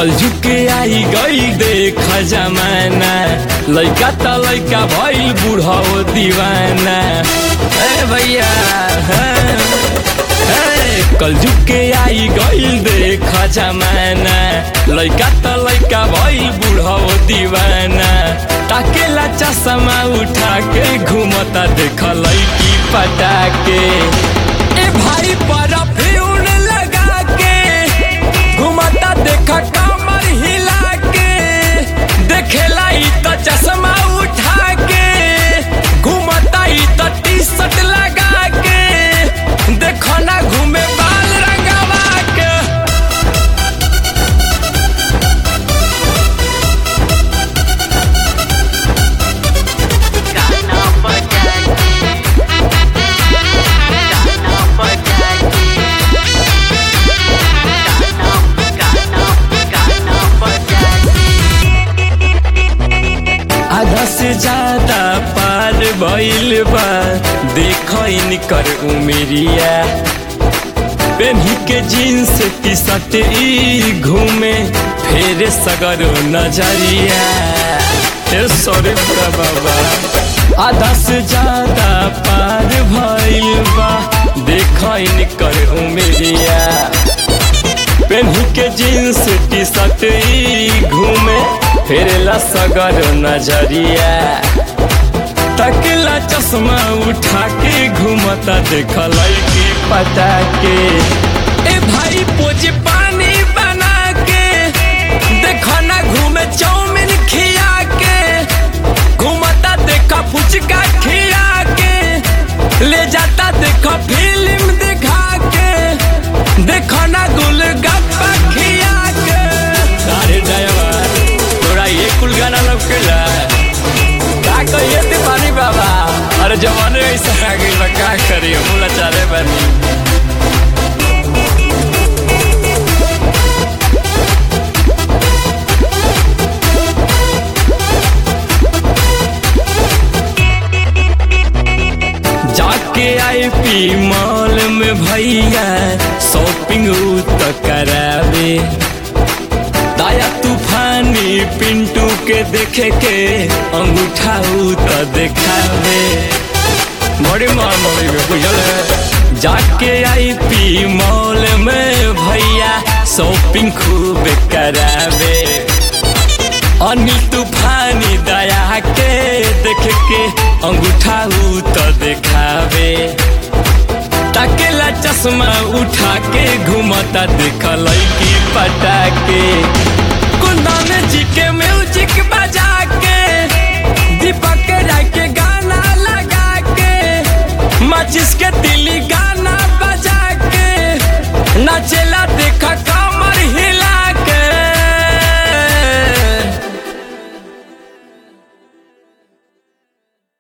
कलजुग के आई गई देख जमाना, लइका त लइका भइल बूढ़ा दीवाना। भैया कलजुग के आई गई देख जमाना, लइका त लइका भइल बूढ़ा दीवाना। ताकेला चश्मा उठा के घूमता देख लइकी पटा के। ए भाई परफ्यूम लगा के घूमता देख कमर हिला के। देखेला ई त चश्मा उठा के घूमता ई त टी शर्ट लगा के। देखो ना घूमे बाल रंगवा के। आधा से ज्यादा पार भइल बा देखो इनकर उमरिया। पेन्ही के जीन्स टी शर्ट ई घूमे फेर सगर नजरिया। सॉरी बाबा आधा से ज्यादा पार भइल बा देखो इनकर उमरिया। पेन्ही के जीन्स टी शर्ट ई घूमे फेरला सगर नजरिया। तकला चश्मा उठा के घूमता देख लइकी पटा के। ए भाई पोज पानी बना के देखो ना घूमे चाउमीन खिया के। घूमता देखा फुचका खिया के। ले जाता देखो फिल्म दिखा के। देखो ना गोलगप्पा खिया के। अरे ड्राइवर तोरा ये कुल गाना लौकेला का कहिए दीवानी बाबा। अरे जवाने ऐसा आ गई बा का करी हम लाचारे बानी। जाके IP मॉल में भैया शॉपिंग तो करावे। दाया तूफानी पिंटू के देखे के अंगूठा तो देखावे। बड़ी मार मौली में बुझल जाके IP मॉल में भैया शॉपिंग खूब करावे। अनिल तूफानी दया के देख के अंगूठा तो देखावे। ताकेला चश्मा उठा के घूमता देख लइकी पटा के। कुंदन जी के म्यूजिक बजा के दीपक राय के गाना लगा के। माचिस के तिली गाना बजा के नाचे